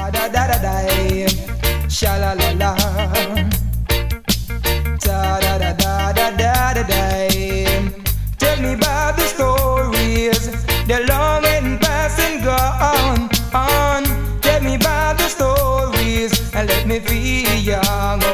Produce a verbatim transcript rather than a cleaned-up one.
da da da da, sha la la la, da da da da da da da da. Tell me about the stories, the long and past and gone on. Tell me about the stories and let me feel young